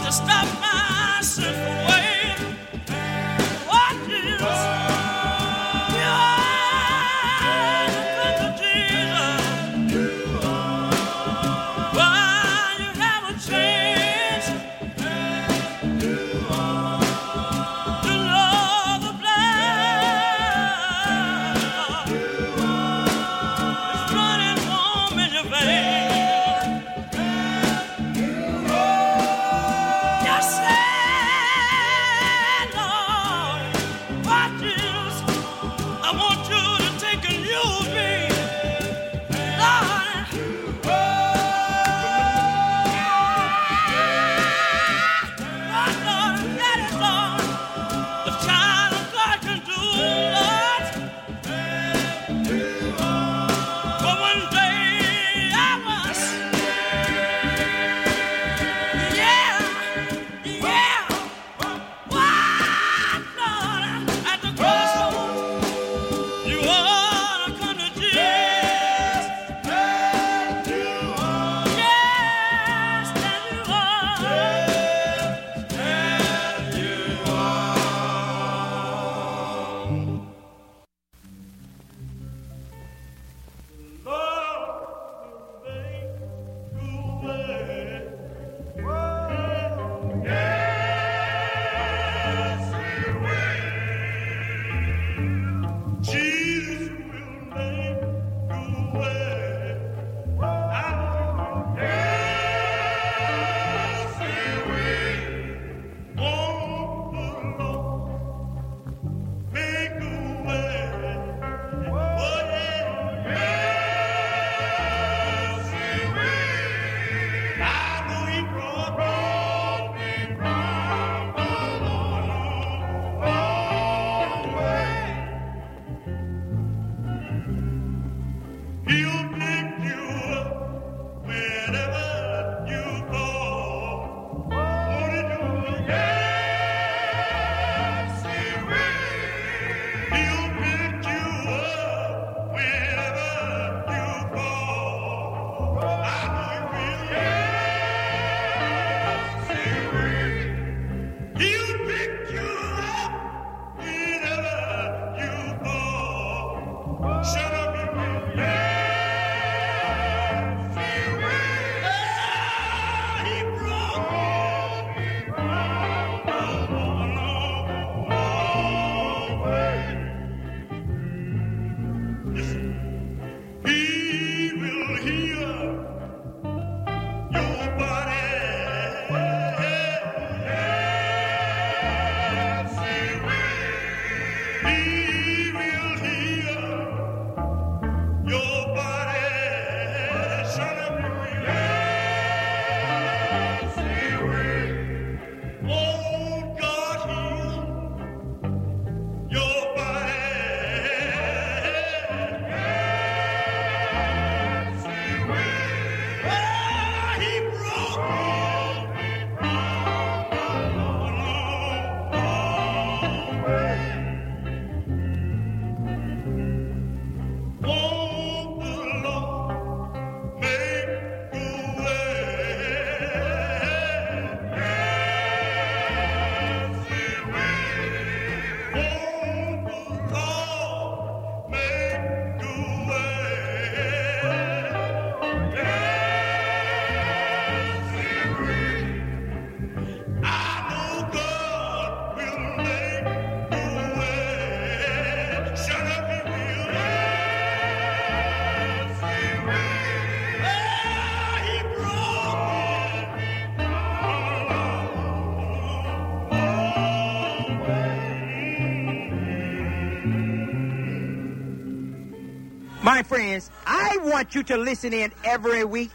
My friends, I want you to listen in every week.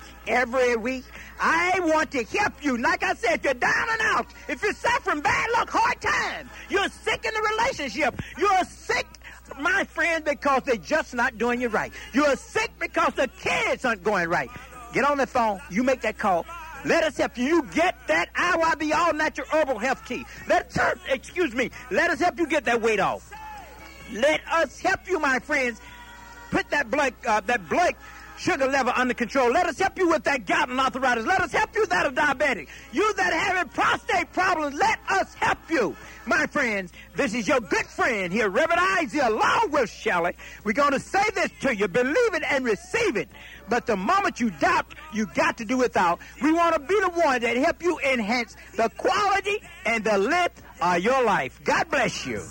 I want to help you. Like I said, if you're down and out, if you're suffering bad luck, hard time, you're sick in the relationship, you're sick, my friend, because they're just not doing you right. You're sick because the kids aren't going right. Get on the phone. You make that call. Let us help you. You get that IYB all-natural herbal health tea. Let us help you get that weight off. Let us help you, my friends. Put that blood sugar level under control. Let us help you with that gout and arthritis. Let us help you that are diabetic. You that are having prostate problems, let us help you. My friends, this is your good friend here, Reverend Isaac, along with Shelley. We're going to say this to you. Believe it and receive it. But the moment you doubt, you got to do without. We want to be the one that help you enhance the quality and the length of your life. God bless you.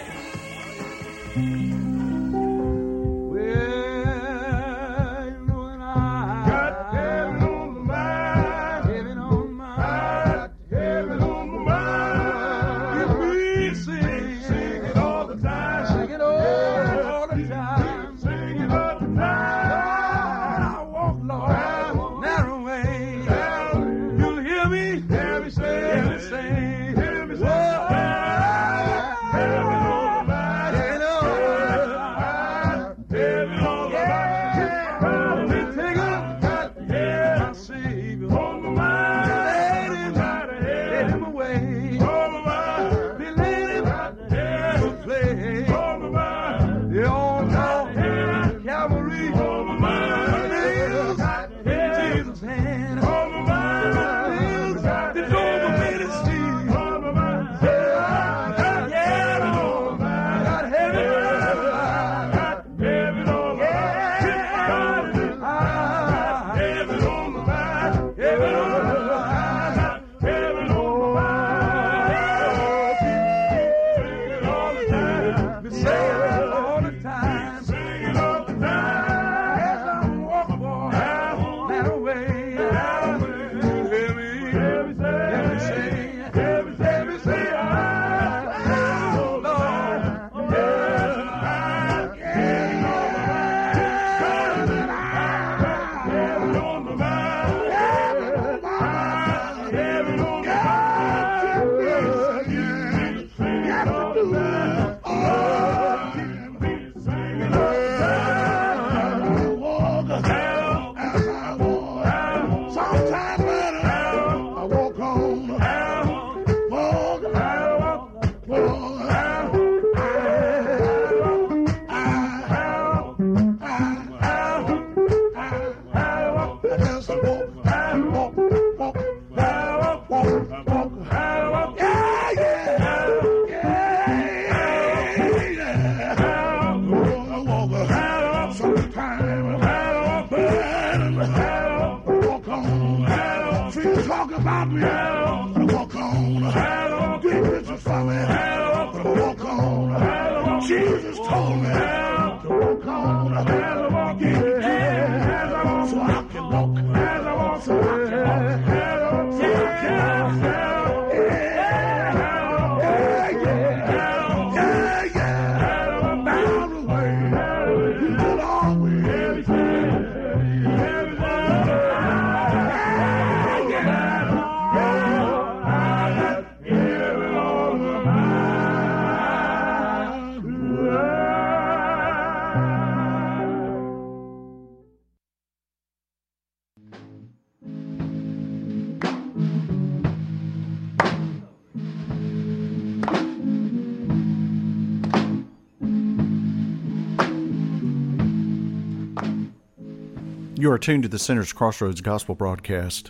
You are tuned to the Sinners Crossroads Gospel Broadcast.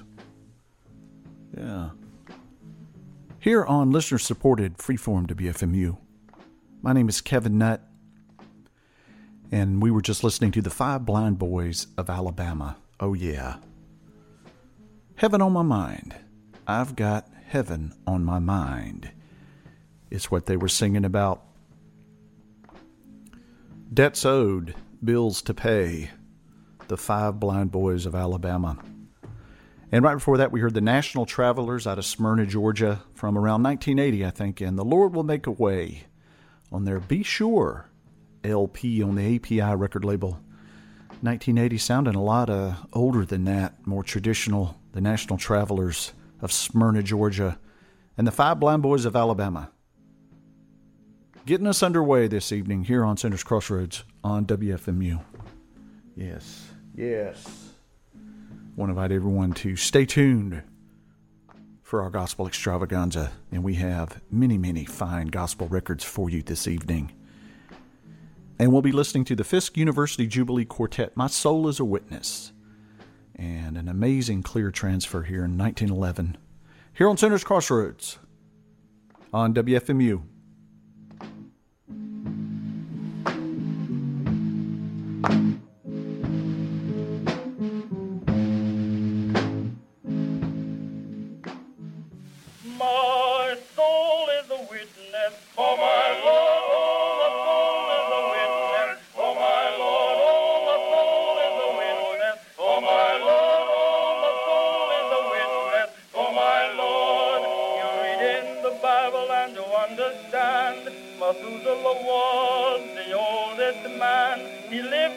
Yeah. Here on listener-supported Freeform WFMU. My name is Kevin Nutt, and we were just listening to the Five Blind Boys of Alabama. Oh, yeah. Heaven on my mind. I've got heaven on my mind. It's what they were singing about. Debts owed, bills to pay. The Five Blind Boys of Alabama. And right before that, we heard the National Travelers out of Smyrna, Georgia, from around 1980, I think, and The Lord Will Make a Way on their Be Sure LP on the API record label. 1980 sounding a lot older than that, more traditional. The National Travelers of Smyrna, Georgia, and the Five Blind Boys of Alabama. Getting us underway this evening here on Sinners Crossroads on WFMU. Yes. Want to invite everyone to stay tuned for our gospel extravaganza, and we have many, many fine gospel records for you this evening. And we'll be listening to the Fisk University Jubilee Quartet, My Soul is a Witness. And an amazing clear transfer here in 1911. Here on Center's Crossroads on WFMU. My soul is a witness for my Lord. Oh, my soul is a witness for my Lord. Oh, my soul is a witness for my Lord. Oh, my soul is a witness for my Lord. You read in the Bible and you understand. Methuselah was the oldest man. He lived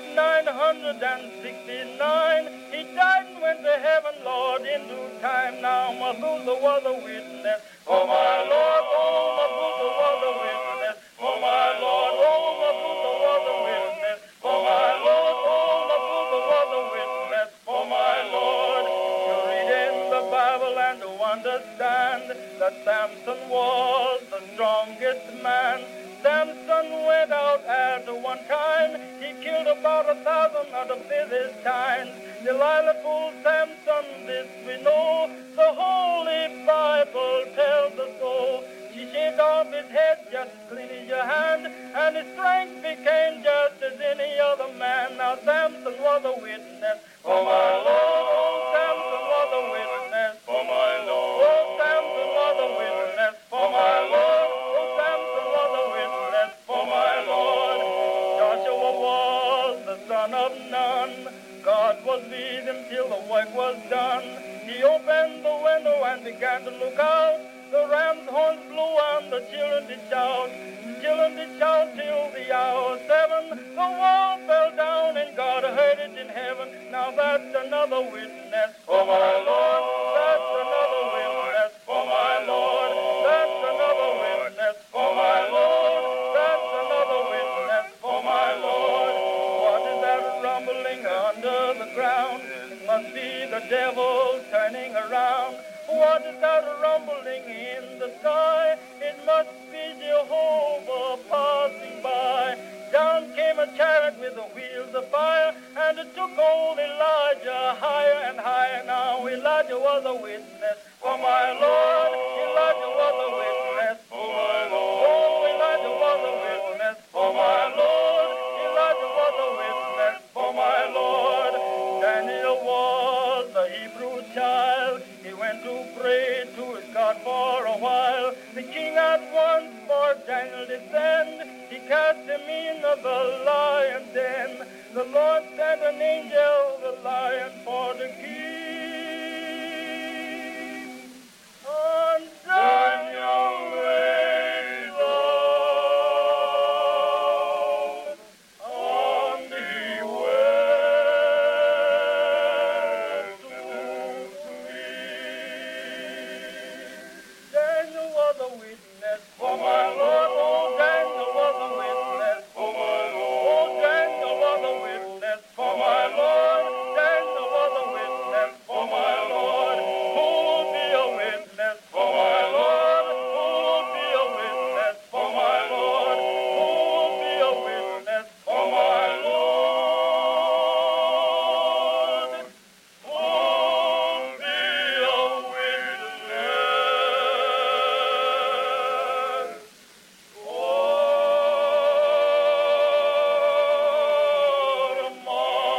969. He died and went to heaven, Lord, in due time. Now Methuselah was a witness for my Lord. Oh, Methuselah was a witness for my Lord. Oh, Methuselah was a witness for my Lord. Oh, Methuselah was a witness for my Lord. You read in the Bible and you understand that Samson was the strongest man. Samson went out at one time. He killed about 1,000 out of Philistines. Delilah told Samson, this we know, the Holy Bible tells us so. She shaved off his head, just clean as your hand, and his strength became just as any other man. Now Samson was a witness for my Lord. Oh, Samson was a witness for my Lord. Oh, Samson was a witness for my Lord. Oh, Samson was a witness for my Lord. Joshua was the son of Nun. God was with him till the work was done. He opened the window and began to look out. The ram's horns blew and the children did shout. The children did shout till the hour 7. The wall fell down and God heard it in heaven. Now that's another witness for my Lord. That's another witness for my Lord. That's another witness for my Lord. That's another witness for my Lord. What is that rumbling under the ground? It must be the devil turning around. What is that rumbling in the sky? It must be Jehovah passing by. Down came a chariot with the wheels of fire, and it took old Elijah higher and higher. Now Elijah was a witness for my Lord. Elijah was a witness for my Lord. Oh, Elijah was a witness for my Lord. Elijah was a witness for my Lord. Daniel was a Hebrew child. He went to pray to his God for a while. The king at once for Daniel to send. He cast him in the lion's den. The Lord sent an angel, the lion for to keep. On Daniel raised up, on the way to sleep. Daniel was a witness for my Lord. Oh, Daniel was a witness for my Lord. Oh, Daniel was a witness for my Lord. Daniel was a witness for my Lord. Who'll be a witness for my Lord? Who'll be a witness for my Lord? Who'll be a witness for my Lord? Who'll be a witness for my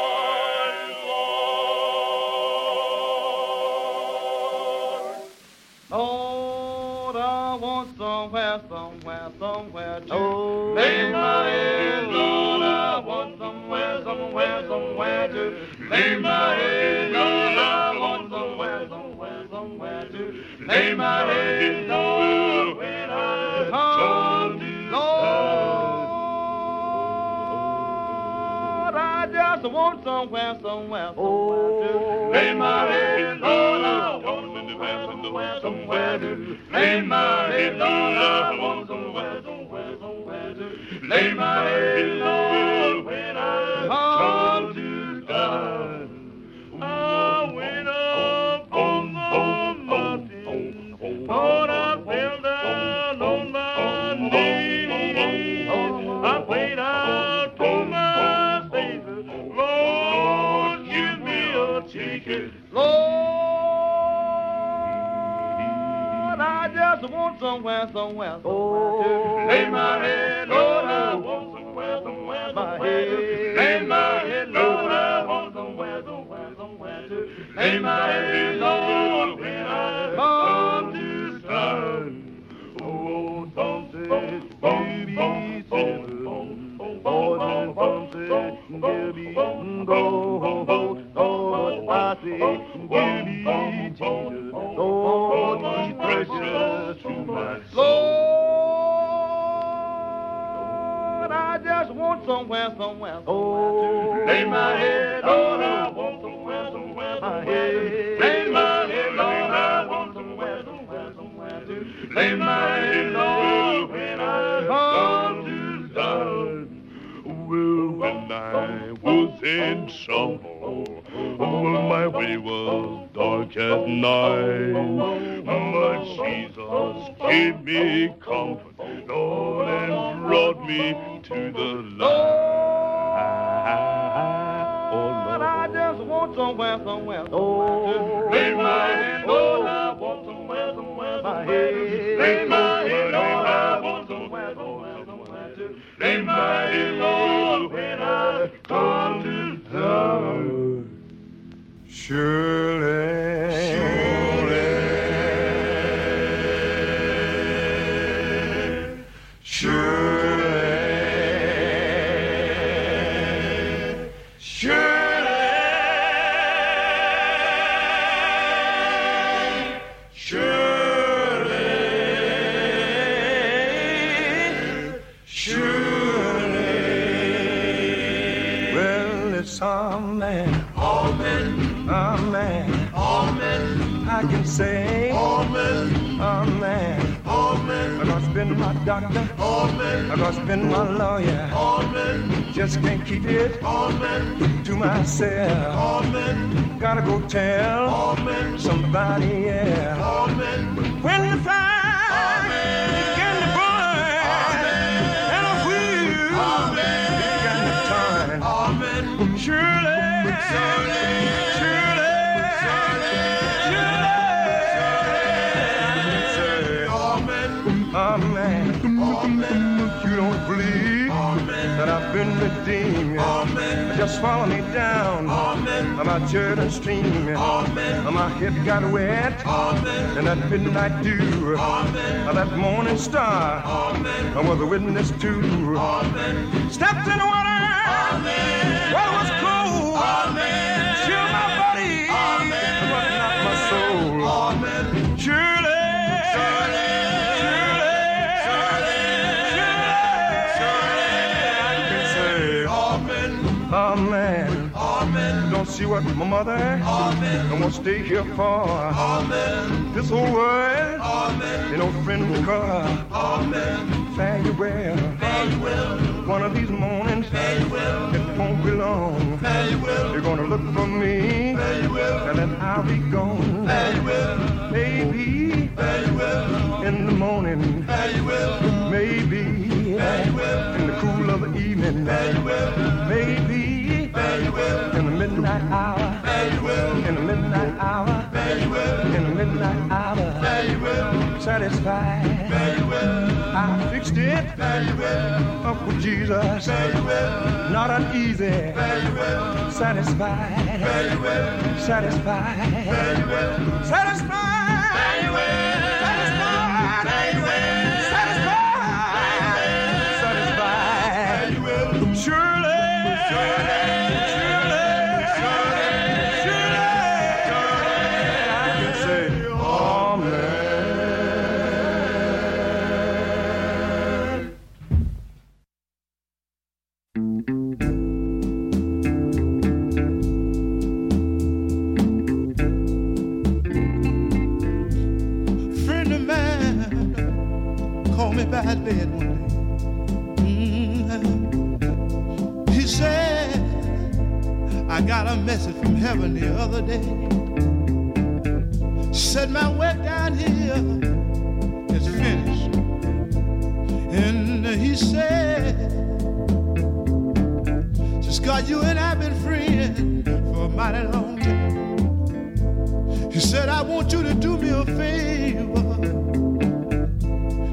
Lord? Lord, I want somewhere to lay my head. Lord, I want somewhere to lay my head. Lord, I want somewhere to lay my head. Lord, when I come to Lord, I just want somewhere to lay my head. Lord, I want somewhere to lay my head. Lord, I want somewhere to lay my head. Lord, when I come to God, I went up on the mountain. Lord, I fell down on my knees. I prayed out to want somewhere to lay my head. Lord, I want somewhere to lay my head. Lord, I want somewhere to lay my head. Lord, when I come to stand. Oh, something, baby, oh, something, baby, go. Lord, I say, give me Jesus. Lord, be precious to my soul. Lord, I just want somewhere. Oh, lay my head. Lord, I want somewhere. Lay my head. Lord, I want somewhere to lay my head. Lord, when I come to stand. Well, when I was in trouble, my way was dark as night, but Jesus gave me comfort, Lord, and brought me to the light. Oh, Lord, I just want somewhere. Oh, lay my head, Lord, I want somewhere. Lay my head, Lord, I want somewhere. Lay my head, Lord, when I come to die. Surely, I can say, amen, amen, amen. I'm gonna spend my doctor, amen. I'm gonna spend my lawyer, amen. Just can't keep it, amen, to myself, amen. Gotta go tell, amen, somebody else, amen. When the fire begin to burn, amen, and a wheel begin to turn, amen. Surely. Amen. You don't believe that I've been redeemed. Amen. Just follow me down my Jordan stream. My head got wet and that midnight dew. That morning star I was a witness to. Stepped in the water, water was cold. Chilled my body, but not my soul. Surely. Amen. Amen. Don't see what my mother amen. Don't want to stay here for. Amen. This whole world ain't no friend to call. Amen. Fare you well. Fare you well. One of these mornings fare you well. It won't be long. Fare you well. You're gonna look for me. Fare you well. And then I'll be gone. Fare you well. Maybe fare you well. In the morning. Fare you well. Maybe fare you well. In the cool of the evening. Fare you well. Maybe in the midnight hour, in the midnight hour, in the midnight hour, satisfied. I fixed it up with Jesus, not uneasy, satisfied, satisfied, satisfied, surely. Bad bed one day. He said, I got a message from heaven the other day. Said my work down here is finished. And he said, just God, you and I been friends for a mighty long time. He said, I want you to do me a favor.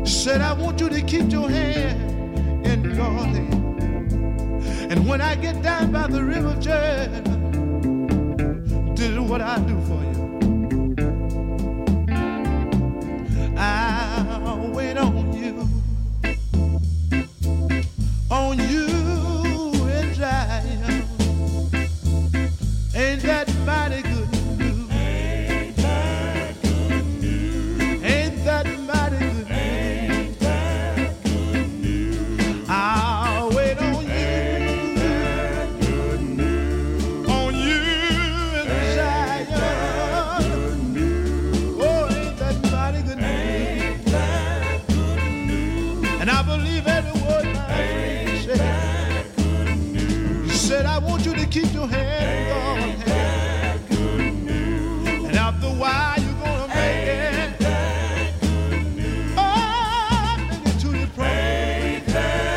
said, I want you to keep your hand in God's hand. And when I get down by the river Jordan, this is what I do for you. I'll wait on you in Zion. Ain't that mighty good news? Ain't that good news? Ain't that mighty good news? Ain't that good news? I'll wait on you. Ain't that good news? On you in Zion. Good news. Oh, ain't that mighty good news? Ain't that good news? And I believe every word my friend said. He said, I want you to keep your hand in God's hand. And after a while, you're going to make it. Oh, make it to the promise.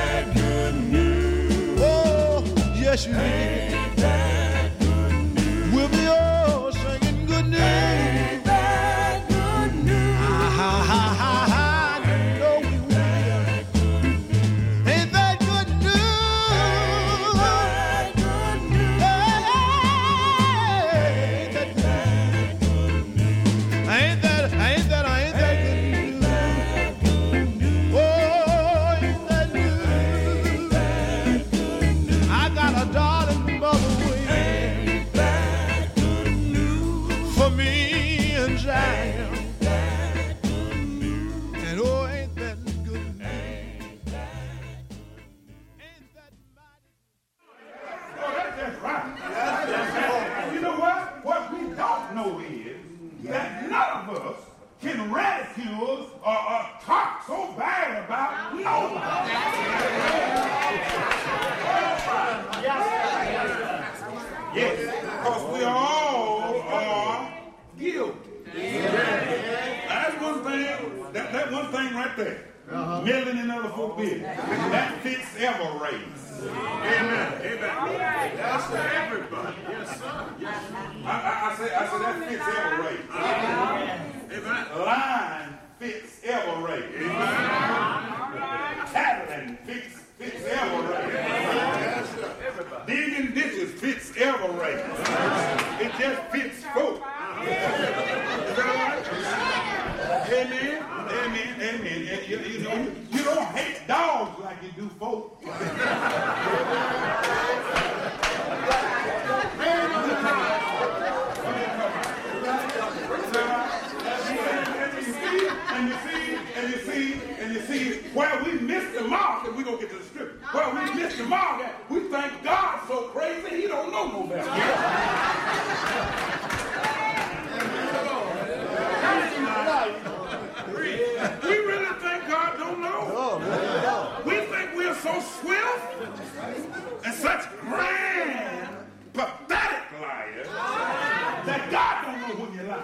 Oh, yes, you will. We'll be all singing good news. Ha, ha, ha, ha, you know we will. Ain't that good news? Ain't that good news? Ain't that good news? Oh, ain't that good? I got a darling mother waiting for me in Zion. And oh, ain't that good news? Ain't that mighty? That's right. And you know what? What we don't know is that none of us can ridicule or talk so bad about nobody. Yes, because we all are guilty. That's one thing. That one thing right there. Million and other folk business. That fits every race. Amen. That's for everybody. Yes, sir. I said that fits every race. Amen. Line fits every race. Tattling fits every race. Digging ditches fits every race. It just fits folk. Amen. And you don't hate dogs like you do folk. And you see where we missed the mark, and we're going to get to the scripture. Where we missed the mark, we think God's so crazy, he don't know no better. We really think God don't know. We think we're so swift and such grand, pathetic liars that God don't know when you lie.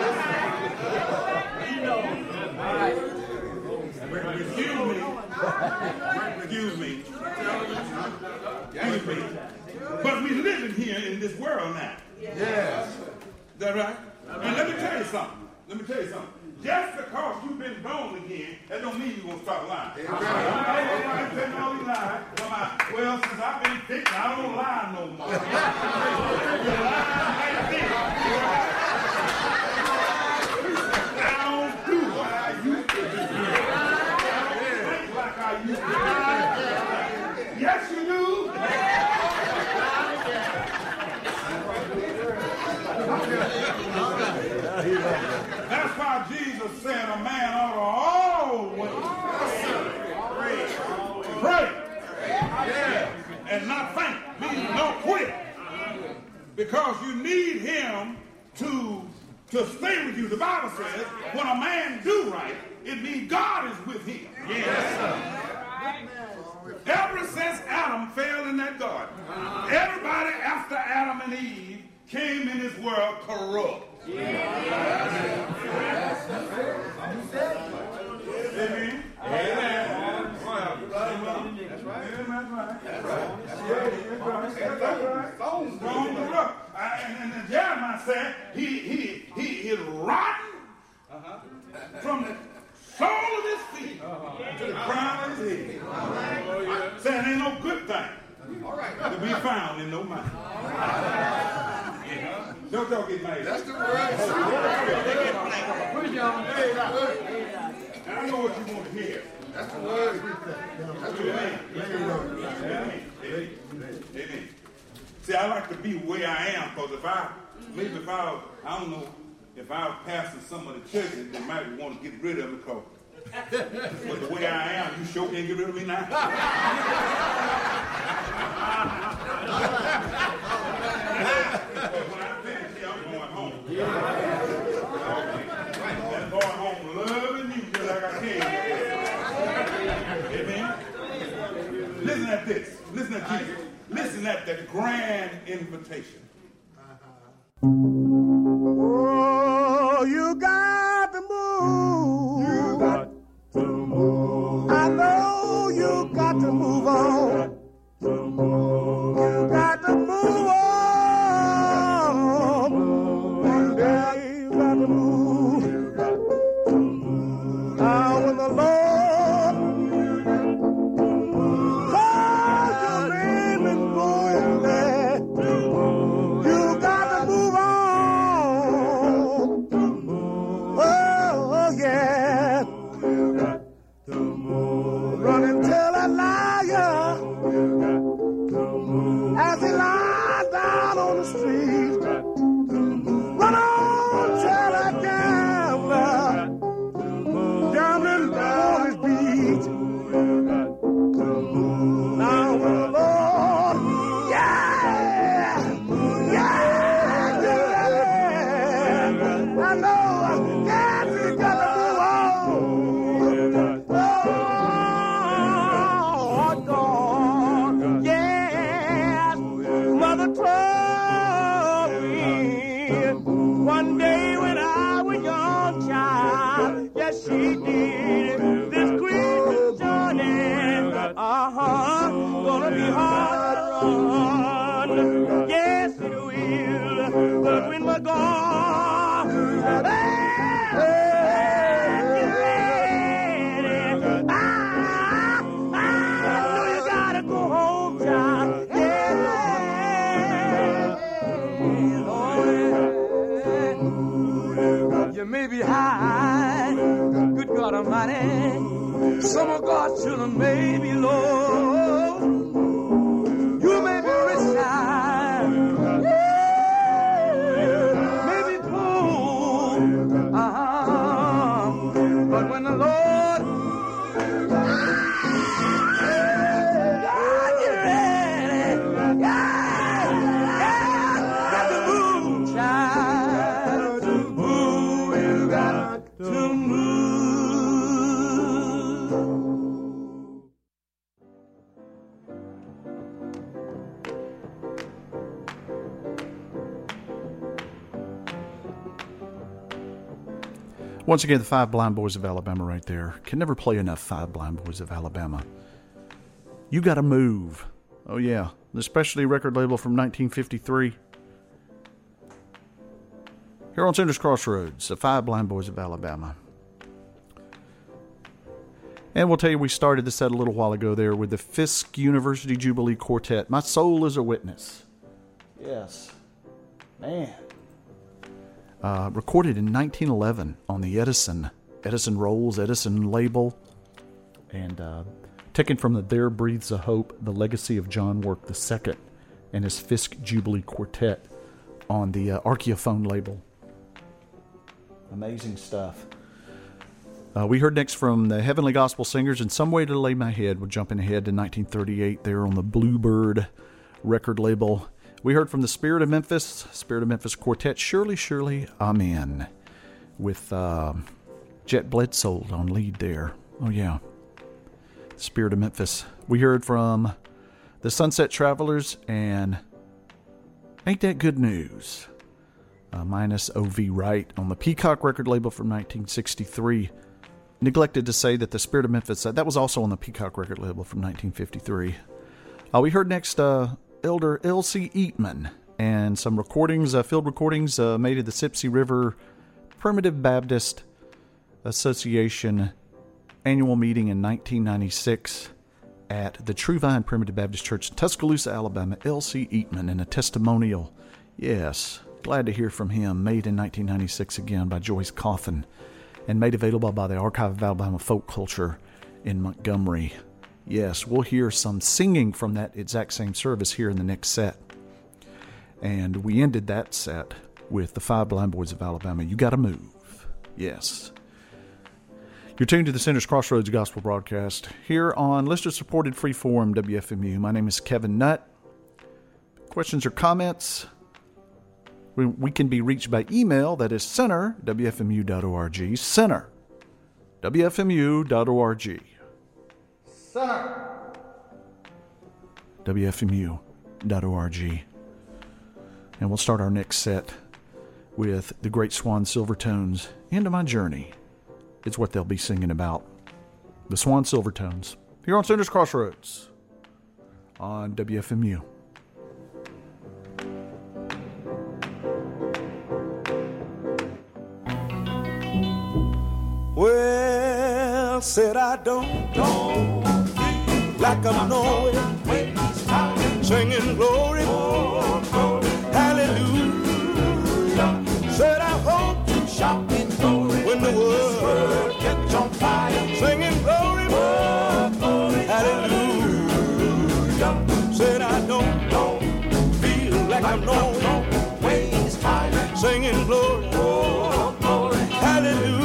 Excuse me. But we living here in this world now. Yes. Is that right? And let me tell you something. Just because you've been born again, that don't mean you're going to stop lying. Well, since I've been fixed, I don't lie no more. I don't do what I used to do. I don't think like I used to do. Yes, you do. That's why Jesus said a man ought to always pray and not faint, meaning don't quit, because you need him to stay with you. The Bible says when a man do right, it means God is with him. Yes, sir. Ever since Adam fell in that garden, everybody after Adam and Eve came in this world corrupt. Amen. And Jeremiah said he is rotten from the sole of his feet in no mind. Don't y'all get mad. That's the word. I know what you want to hear. That's the word. That's the word. Amen. See, I like to be where I am, because if I don't know, if I was pastoring some of the churches, they might want to get rid of me, because but the way I am, you sure can't get rid of me now. When I finish here, I'm going home. I'm going home loving you just like I can. Amen. Listen at this. Listen at Jesus. Listen at the grand invitation. Oh, you got to move. You got to move. I know you got to move on. You got to move on. One day you got to move. Now when the Lord calls your name and going there, you got to move on. Oh yeah. Run and tell that liar as he lies down on the street. Run on, tell that gambler, gambling on his beat. Now when the Lord, yeah, I know, yes, you got to move on. Oh, God, yes, Mother told me one day when I was a young child, yes, she did. This Christmas journey, gonna be hard to run. Yes, it will. But when we're gone, you may be high, good God Almighty. Some of God's children may be low. You may be rich now, may be poor. But when the Lord God, you ready? Got to move, child. Move, you got to move. Once again, the Five Blind Boys of Alabama right there. Can never play enough Five Blind Boys of Alabama. You Gotta Move. Oh yeah, the specialty record label from 1953. Here on Center's Crossroads, the Five Blind Boys of Alabama. And we'll tell you, we started this set a little while ago there with the Fisk University Jubilee Quartet. My Soul is a Witness. Yes. Man. Recorded in 1911 on the Edison Rolls, Edison label, and taken from the There Breathes a Hope, the Legacy of John Work II, and his Fisk Jubilee Quartet on the Archaeophone label. Amazing stuff. We heard next from the Heavenly Gospel Singers, and Some Way to Lay My Head. We're jumping ahead to 1938 there on the Bluebird record label. We heard from the Spirit of Memphis Quartet, Surely, Surely, Amen, with Jet Bledsoe on lead there. Oh, yeah. Spirit of Memphis. We heard from the Sunset Travelers and Ain't That Good News, minus O.V. Wright on the Peacock record label from 1963. Neglected to say that the Spirit of Memphis, that was also on the Peacock record label from 1953. We heard next Elder L.C. Eatman and some recordings, field recordings made at the Sipsey River Primitive Baptist Association annual meeting in 1996. at the True Vine Primitive Baptist Church in Tuscaloosa, Alabama, L.C. Eatman, and a testimonial. Yes, glad to hear from him, made in 1996 again by Joyce Coffin, and made available by the Archive of Alabama Folk Culture in Montgomery. Yes, we'll hear some singing from that exact same service here in the next set. And we ended that set with the Five Blind Boys of Alabama, You Gotta Move. Yes. You're tuned to the Sinners Crossroads Gospel Broadcast here on listener-supported Freeform WFMU. My name is Kevin Nutt. Questions or comments? We can be reached by email. That is center, WFMU.org. Center, WFMU.org. Center, WFMU.org. And we'll start our next set with the Great Swan Silvertones, Into My Journey. It's what they'll be singing about. The Swan Silvertones, here on Sinners Crossroads on WFMU. Well, said I don't feel like I'm nowhere, singing glory, hallelujah. Said I hope to shout in glory when the world gets on fire, singing glory, hallelujah. Said I don't feel like I'm nowhere, singing glory, hallelujah.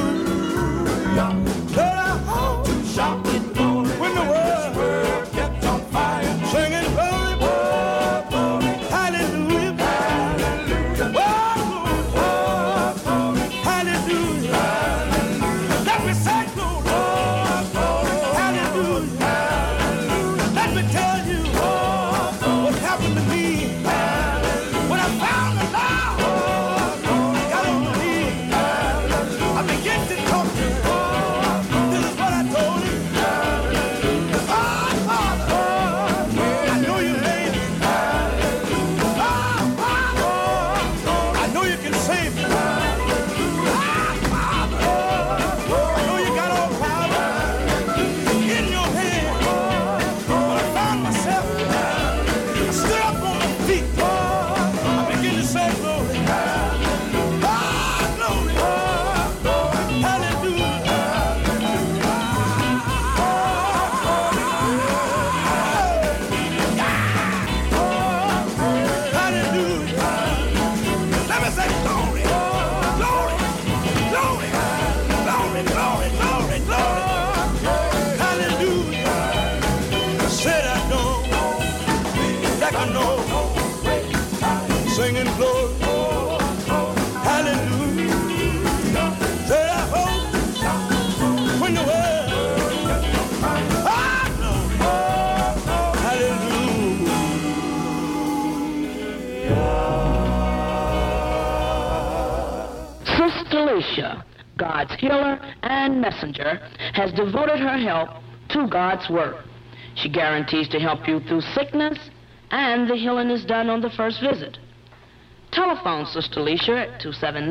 God's healer and messenger, has devoted her help to God's work. She guarantees to help you through sickness, and the healing is done on the first visit. Telephone Sister Alicia at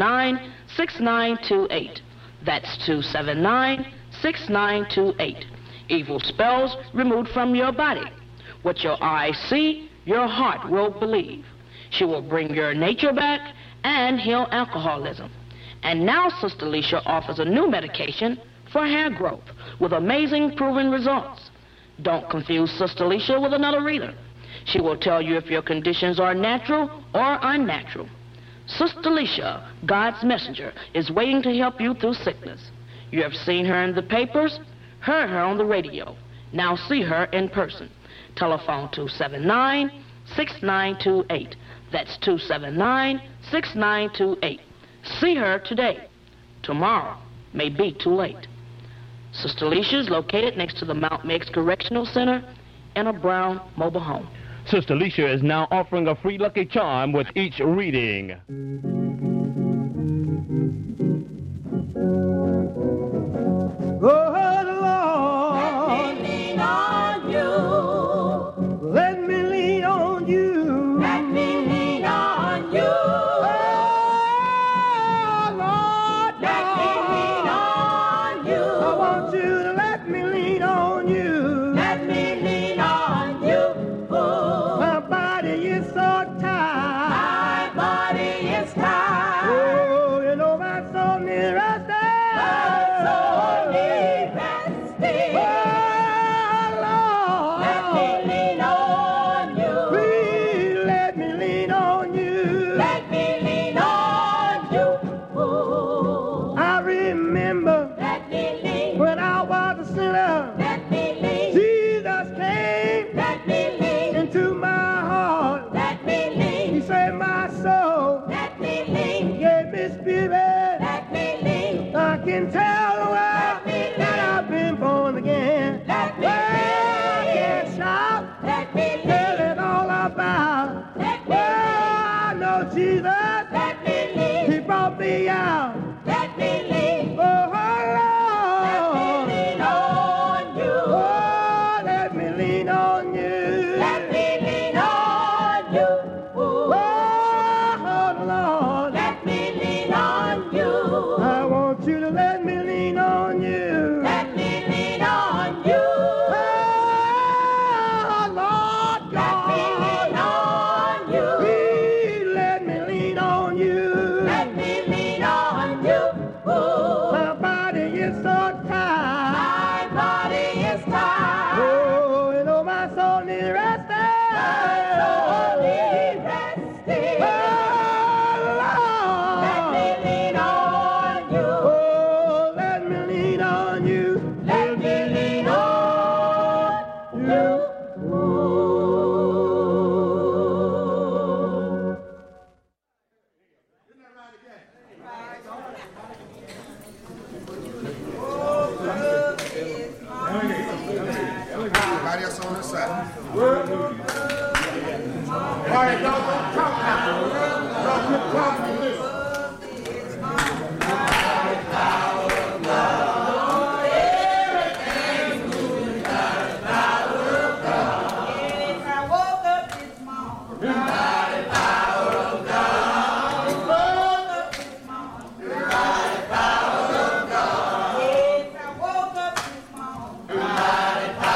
279-6928. That's 279-6928. Evil spells removed from your body. What your eyes see, your heart will believe. She will bring your nature back and heal alcoholism. And now Sister Alicia offers a new medication for hair growth with amazing proven results. Don't confuse Sister Alicia with another reader. She will tell you if your conditions are natural or unnatural. Sister Alicia, God's messenger, is waiting to help you through sickness. You have seen her in the papers, heard her on the radio. Now see her in person. Telephone 279-6928. That's 279-6928. See her today. Tomorrow may be too late. Sister Alicia is located next to the Mount Meigs Correctional Center in a brown mobile home. Sister Alicia is now offering a free lucky charm with each reading. Oh, Lord, let me lean on you. Let me lean on you. Oh, Lord, let me lean on you. I want you to let me lean on you. Let me lean sinner. Let me lean. Jesus came. Let me lean. Into my heart. Let me lean. He saved my soul. Let me lean. He gave me spirit. Let me lean. I can tell the world Let me lean. that I've been born again. Let me Well, I lean. can shout. Let me Tell lean. it all about. Let me Well, I know Jesus. Let me lean. He brought me out. Let me lean. Oh, Let me Lord. lean on you. Oh, let me lean on you. Let me lean on you. Oh, Lord. Let me lean on you. I want you to let me lean on you. Let me lean on you. Oh, Lord Let me lean God. on you. Please let me lean on you. Let me lean on you. My body is so tired. My body is tired. Oh, and oh, my soul needs resting. My soul needs resting. Oh, Lord. Let me lean on you. Oh, let me lean on you. Let me lean on you. Everybody else on this side. All right, y'all don't talk now. Y'all quit talking and listen. I woke up this morning. I woke up this morning.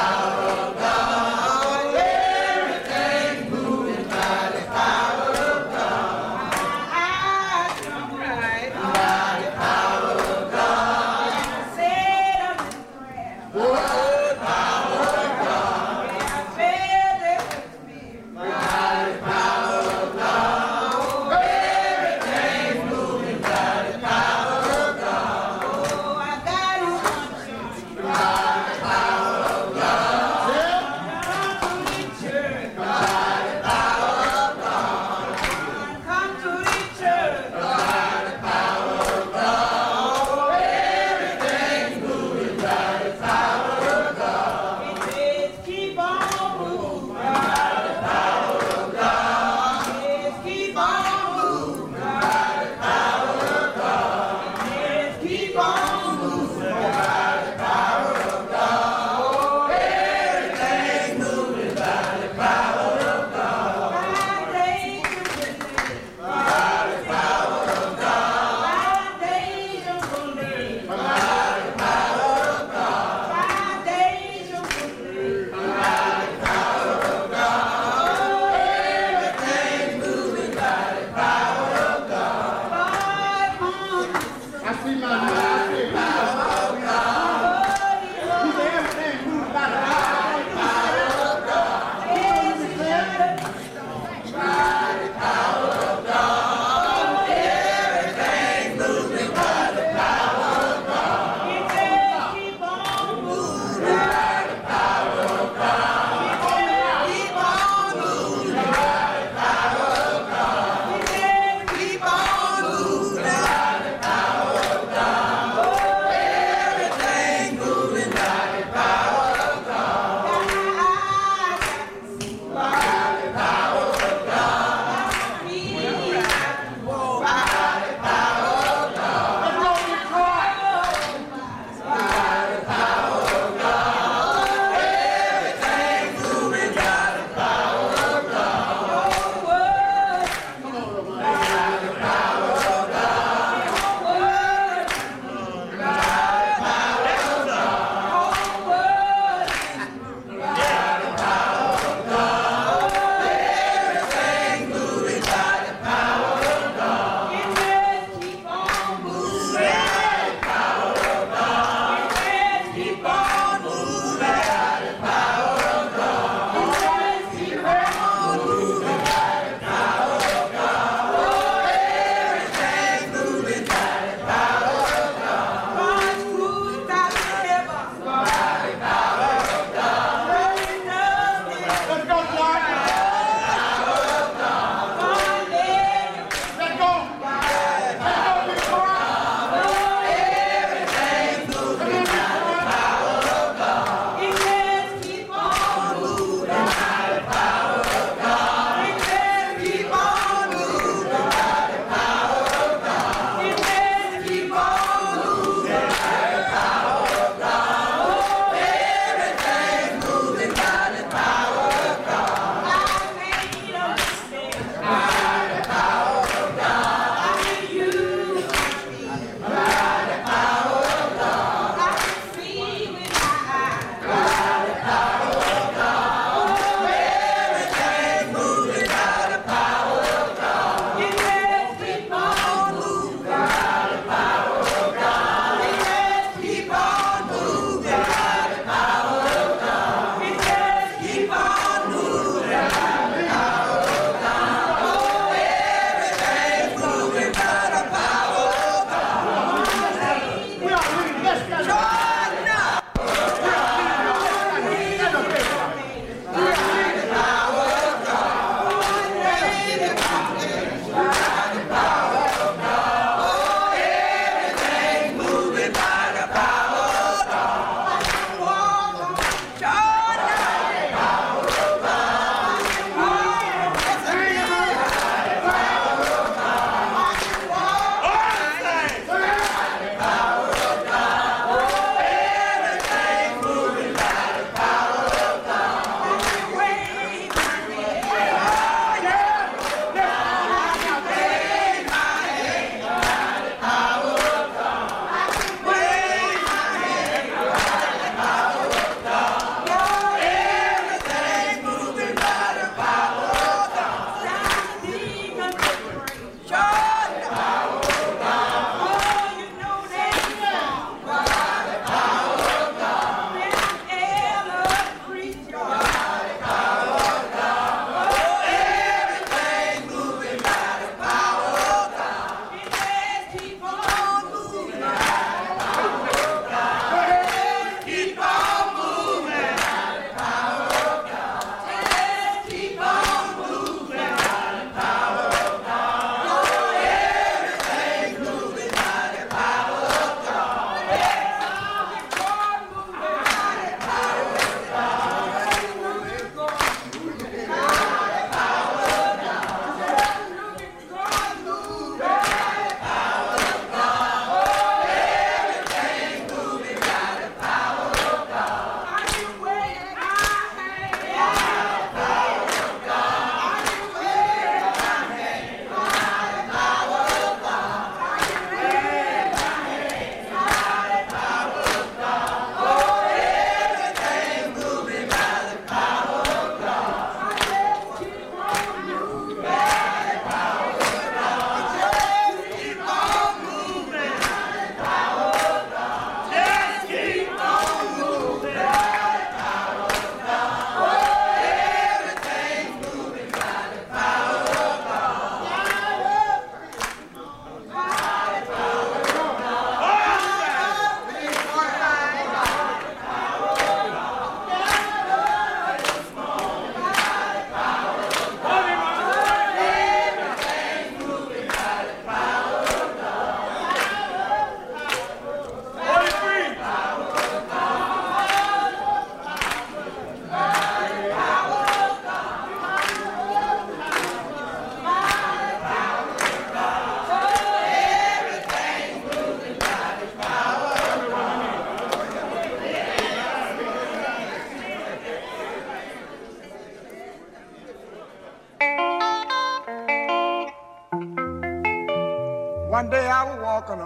One day I was walking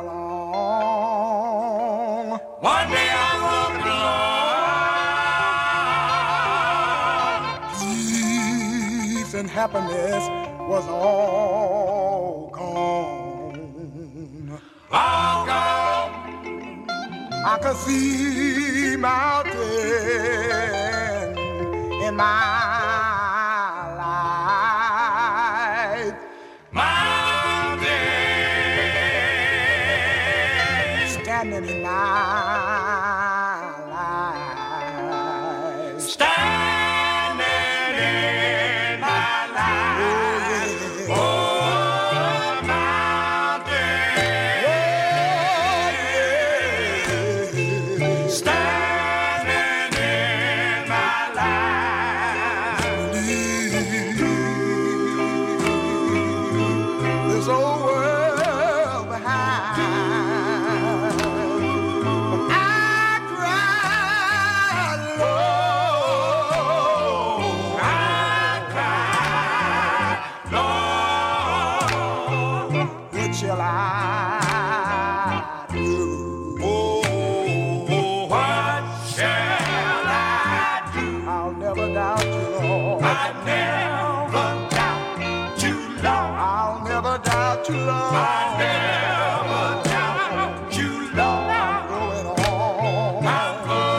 along. One day I was walking along. Peace and happiness was all gone. All gone. I could see mountains in my life. Mountains standing in my life. Standing in my life. Oh, yeah. Oh, mountains. Oh, yeah. Standing in my life. Leave this old world behind. I cried, Lord. I cried, Lord. What shall I do? Oh, what shall I do? I'll never doubt you, Lord. I never doubt you, Lord. I'll never doubt you, Lord. I never doubt you, Lord. Going on, I'm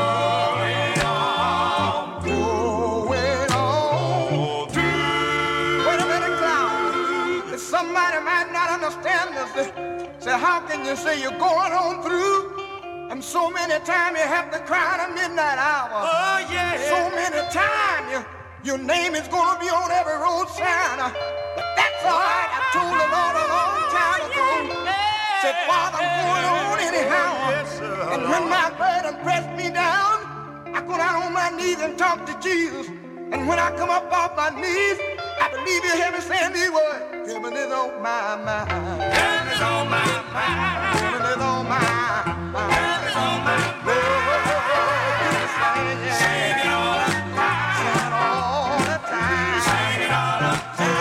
going on through. Wait a minute, Cloud. Somebody might not understand this. Say, how can you say you're going on through? And so many times you have to cry in the midnight hour. Oh, yeah. So many times your name is going to be on every road sign. But that's all right. I told the Lord a long time ago. Said, Father, I'm going on anyhow. And when my burden pressed me down, I go down on my knees and talk to Jesus. And when I come up off my knees, I believe you hear me saying these words. Heaven is on my mind. Heaven is on my mind. Heaven is on my mind. Heaven is on my mind. Sing it all the time. Sing it all the time. Sing it all the time.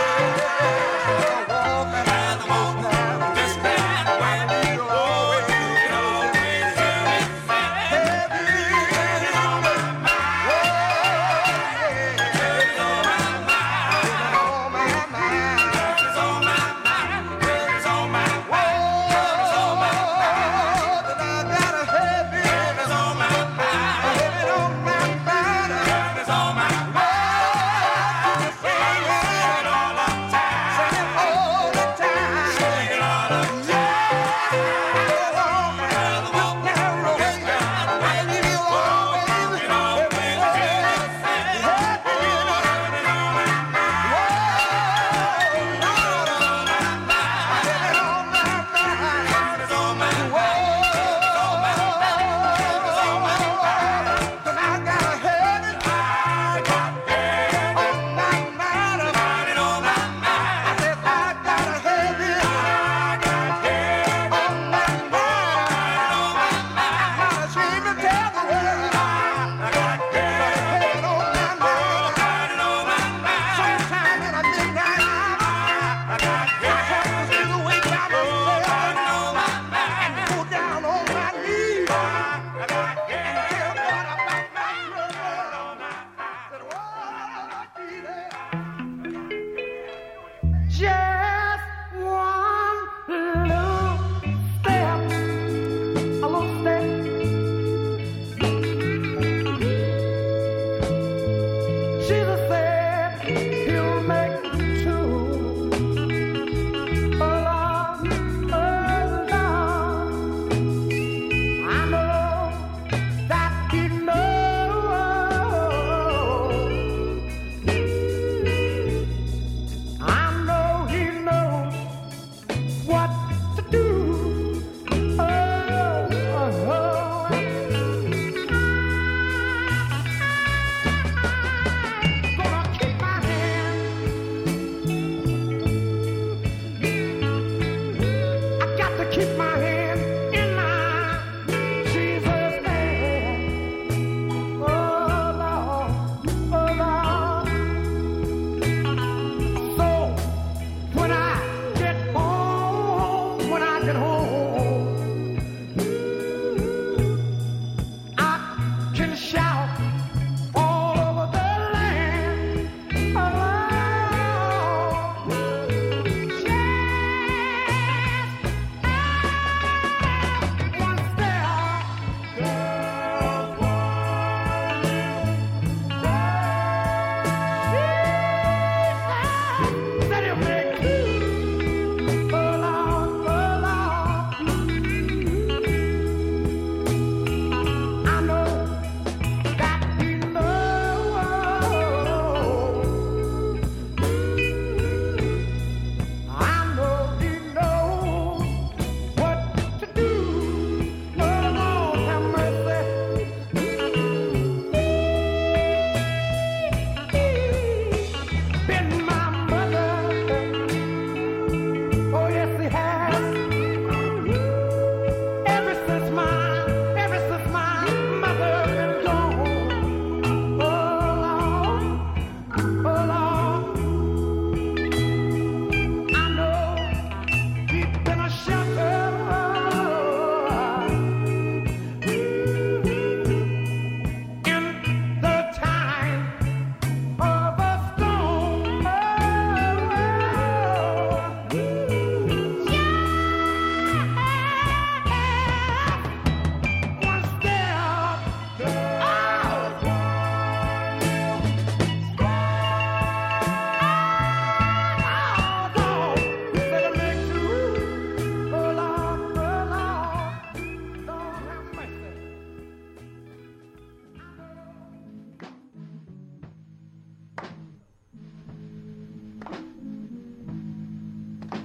And the moment this bad when you always hear me. Heaven is on my mind. Heaven is on my mind. Heaven is on my mind. Heaven is on my mind. Heaven is on my mind.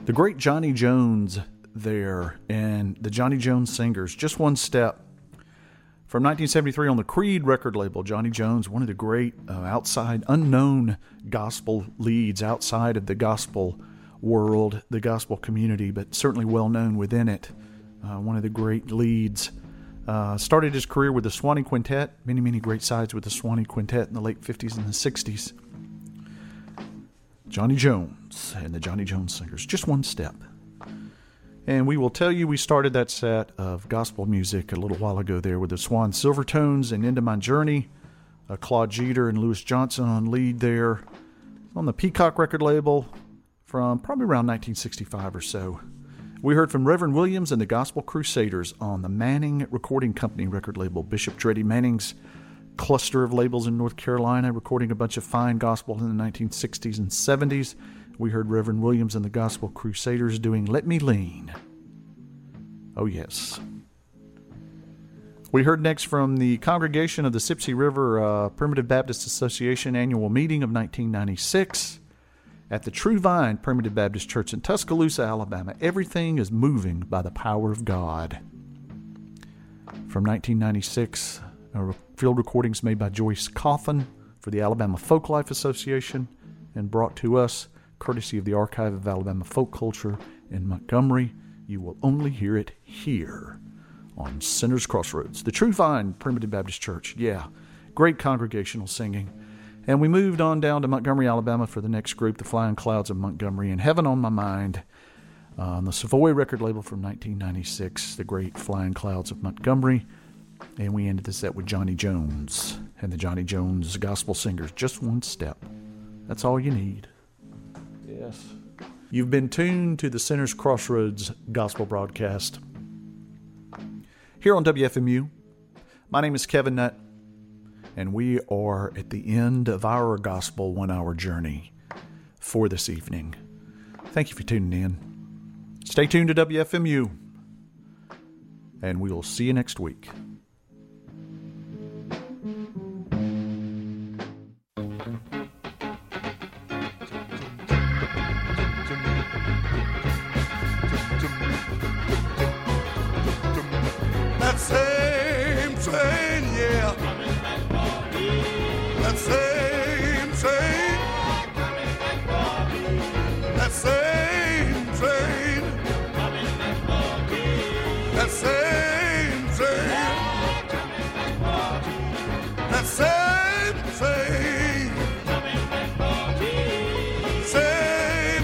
The great Johnny Jones there, and the Johnny Jones Singers, Just One Step. From 1973 on the Creed record label, Johnny Jones, one of the great outside, unknown gospel leads outside of the gospel world, the gospel community, but certainly well known within it. One of the great leads. Started his career with the Swanee Quintet, many great sides with the Swanee Quintet in the late 50s and the 60s. Johnny Jones and the Johnny Jones Singers, Just One Step. And we will tell you we started that set of gospel music a little while ago there with the Swan Silvertones and Into My Journey, Claude Jeter and Louis Johnson on lead there on the Peacock record label from probably around 1965 or so. We heard from Reverend Williams and the Gospel Crusaders on the Manning Recording Company record label, Bishop Dreddy Manning's cluster of labels in North Carolina, recording a bunch of fine gospel in the 1960s and 70s. We heard Reverend Williams and the Gospel Crusaders doing Let Me Lean. Oh, yes. We heard next from the congregation of the Sipsey River Primitive Baptist Association annual meeting of 1996 at the True Vine Primitive Baptist Church in Tuscaloosa, Alabama. Everything is moving by the power of God. From 1996, field recordings made by Joyce Coffin for the Alabama Folklife Association and brought to us courtesy of the Archive of Alabama Folk Culture in Montgomery. You will only hear it here on Sinners Crossroads, the True Vine Primitive Baptist Church. Yeah, great congregational singing. And we moved on down to Montgomery, Alabama for the next group, the Flying Clouds of Montgomery, and Heaven on My Mind, on the Savoy record label from 1996, the great Flying Clouds of Montgomery. And we ended the set with Johnny Jones and the Johnny Jones Gospel Singers, Just One Step. That's all you need. Yes. You've been tuned to the Sinners Crossroads Gospel broadcast here on WFMU. My name is Kevin Nutt, and we are at the end of our Gospel 1 hour journey for this evening. Thank you for tuning in. Stay tuned to WFMU, and we will see you next week. That same train, yeah. That same train. That same train. That same train. That same train. Same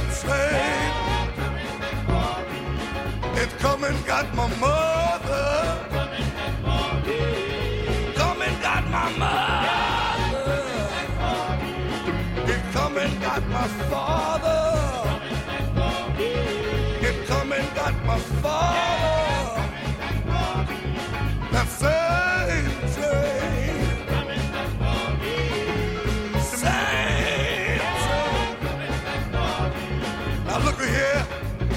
train. It come and got my mother. Come and got my mother. It come and got my father. It come and got my father. That same train. Same train. Now look here.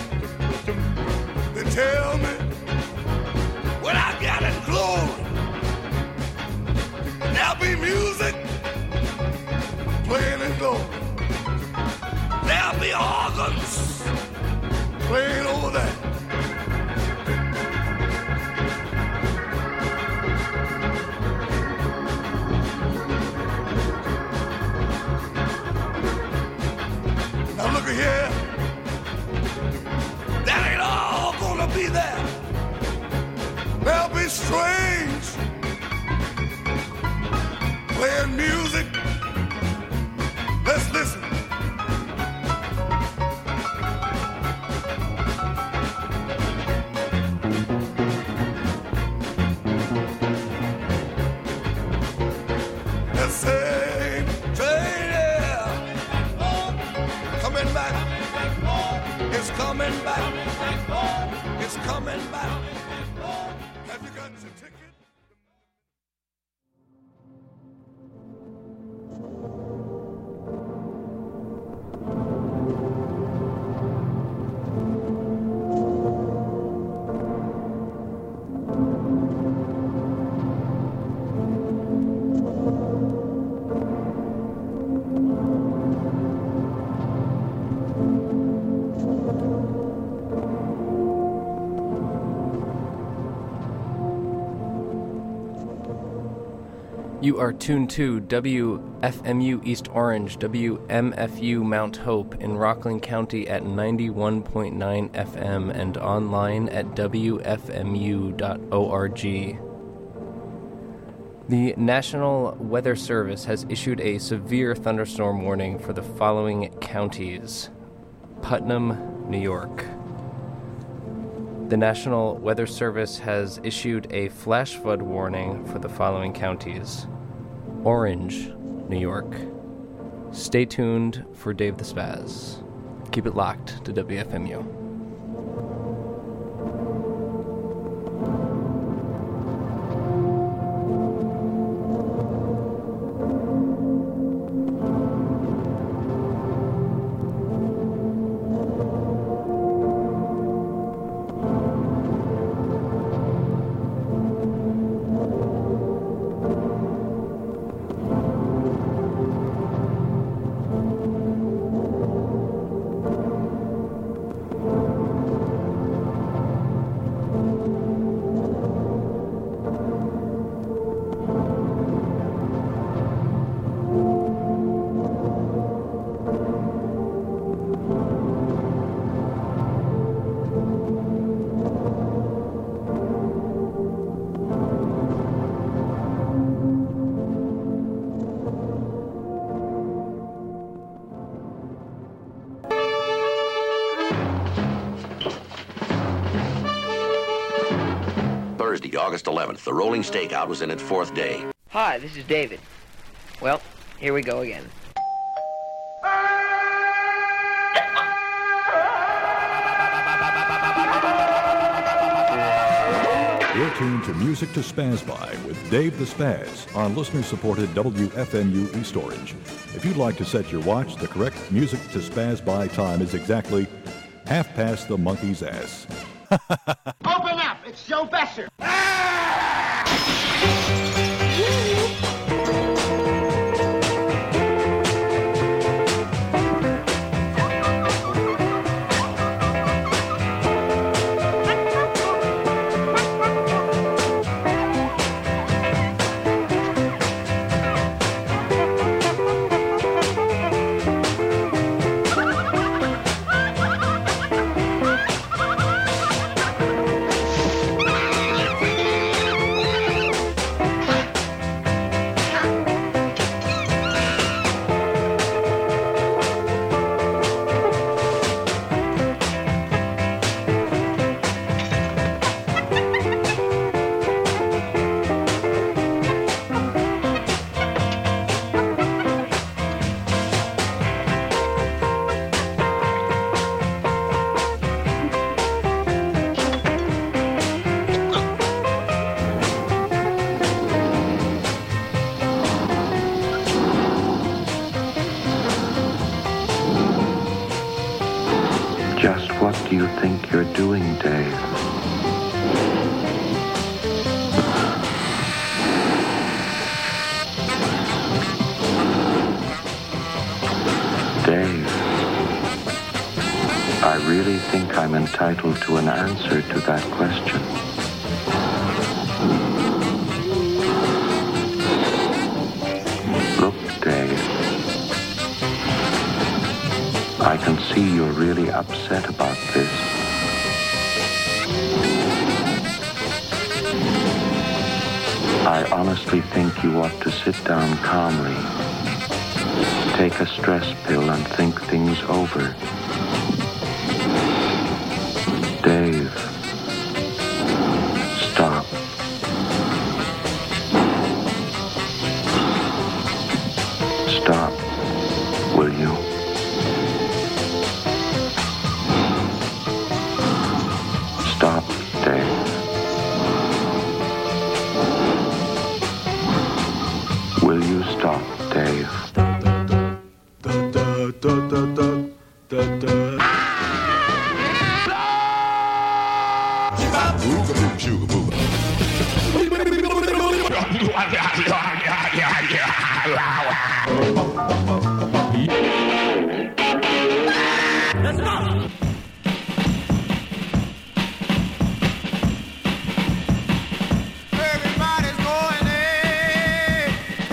They tell me when I got in glory, there'll be music playing in glory. There'll be organs playing over there. Now look here. That ain't all gonna be there. There'll be strange playing music. Let's listen. That same train, yeah. Coming back. It's coming back. It's coming back. Have you got your ticket? You are tuned to WFMU East Orange, WMFU Mount Hope in Rockland County at 91.9 FM and online at WFMU.org. The National Weather Service has issued a severe thunderstorm warning for the following counties: Putnam, New York. The National Weather Service has issued a flash flood warning for the following counties: Orange, New York. Stay tuned for Dave the Spaz. Keep it locked to WFMU. August 11th. The rolling stakeout was in its fourth day. Hi, this is David. Well, here we go again. You're tuned to Music to Spaz By with Dave the Spaz on listener-supported WFMU East Orange. If you'd like to set your watch, the correct Music to Spaz By time is exactly 1/2 the monkey's ass. Open up! It's Joe Besser! What do you think you're doing, Dave? Dave, I really think I'm entitled to an answer to that question. Look, Dave, I can see you're really upset about this. I honestly think you ought to sit down calmly, take a stress pill and think things over. Dave, stop. Stop, will you? Stop, Dave. Will you stop, Dave? Let's go! Everybody's going in.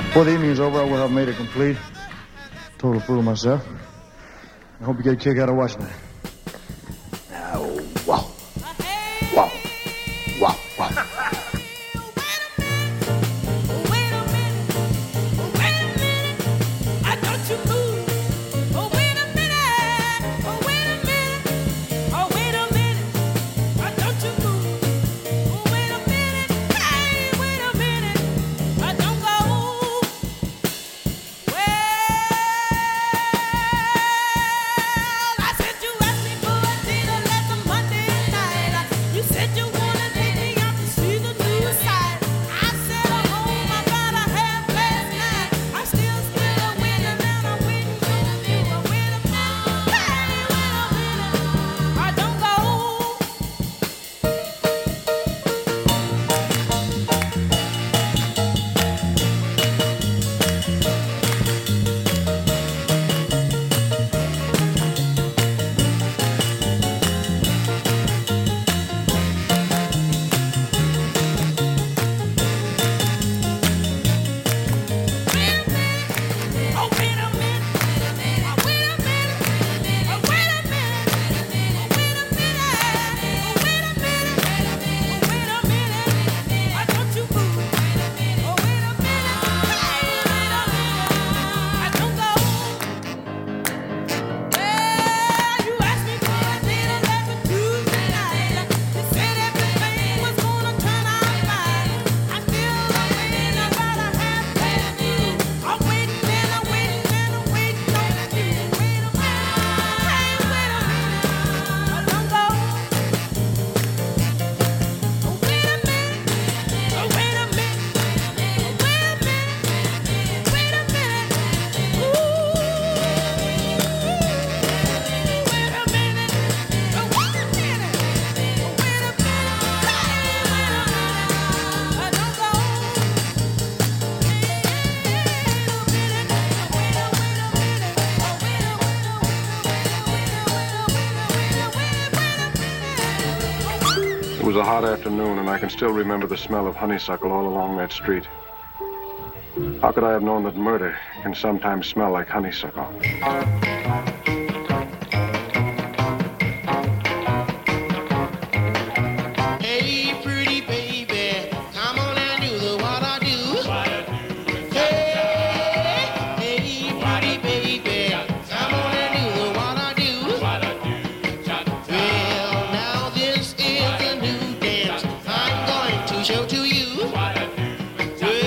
Before the evening's over, I will have made it complete. Total fool of myself. I hope you get a kick out of watching it. Wow. Wow. Wow. Wow. It was a hot afternoon, and I can still remember the smell of honeysuckle all along that street. How could I have known that murder can sometimes smell like honeysuckle?